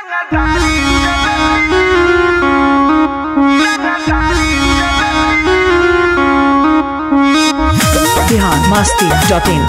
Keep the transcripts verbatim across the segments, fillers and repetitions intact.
Bihar Masti dot in.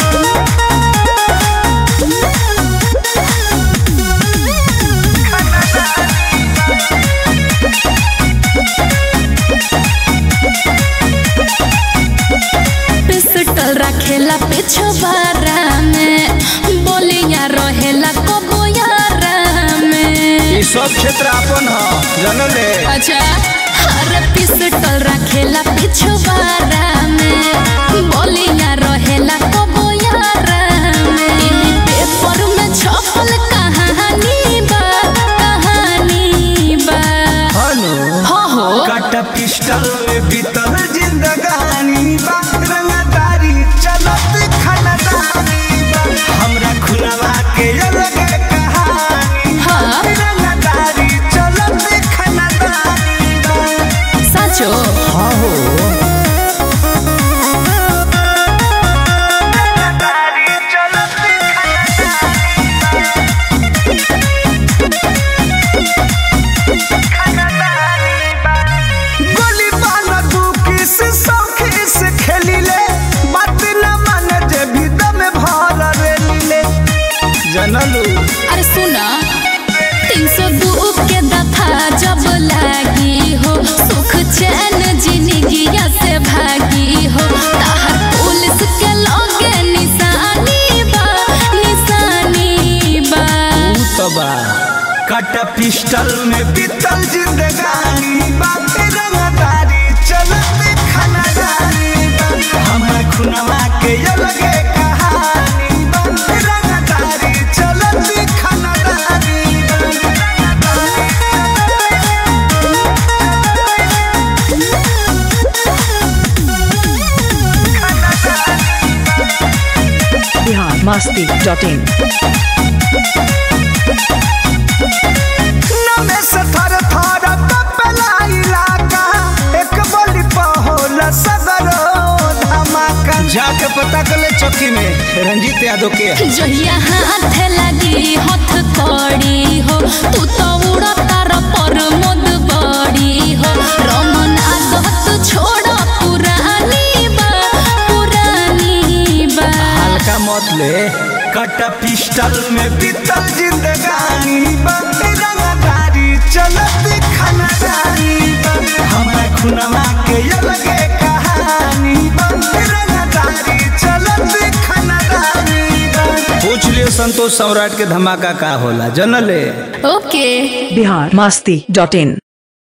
Pistol रखेला पिछवारा में, बोलिया रहेला कबोयारा में। ई सब क्षेत्र अपन ह जनले। अच्छा, हर पिस्टल रखेला पिछवारा में, बोलिया रहेला कबोयारा में। इन पेपर में छपल कहानी बा, कहानी बा। हनु हो हो काटा पिस्टल में बीतल जिंदगानी बा, रंगदारी चलत खानदानी बा, हमरा खुलवा के अलग कहानी। हाँ। रंगदारी चलत खानदानी बा। साचो हाँ हो जनलू। अरे सुना, तीन सौ दो के दफा जब लागी हो, सुख चैन जिंदगिया से भागी हो। ताहर पुलिस के लगे निशानी बा, निशानी बा। तबा काटा पिस्टल में बीतल जिंदगानी बा, रंगदारी चलत खानदानी बा, हमरा खुनवा के अलग कहानी बा, रंगदारी चलत खानदानी बिहार मस्ती डॉट इन। नमे से थर थर कपेला इलाका, एक बोली पहोल सदरो धमाका। जाके पता कर ले चौकी में रंजीत यादव के जहिया हाथ लगी हथ कड़ी हो, तू तो उड़ा तार पर मोद बड़ी हो। रमन आदत छोड़ पुरानी बा, पुरानी बा। हल्का मत ले काटा पिस्टल में बीतल जिंदगानी बा, रंगदारी चलत खानदानी बा, हमरा खुनवा के अलग कहानी बा, रंगदारी चलत खानदानी बा। पूछ लियो संतोष सम्राट के धमाका का होला जनले। ओके बिहार मस्ती डॉट इन।